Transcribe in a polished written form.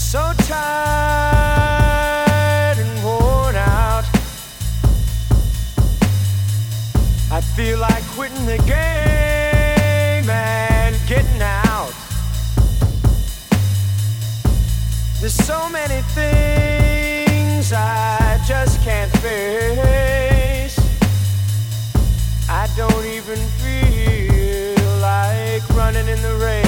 So tired and worn out, I feel like quitting the game and getting out. There's so many things I just can't face. I don't even feel like running in the rain.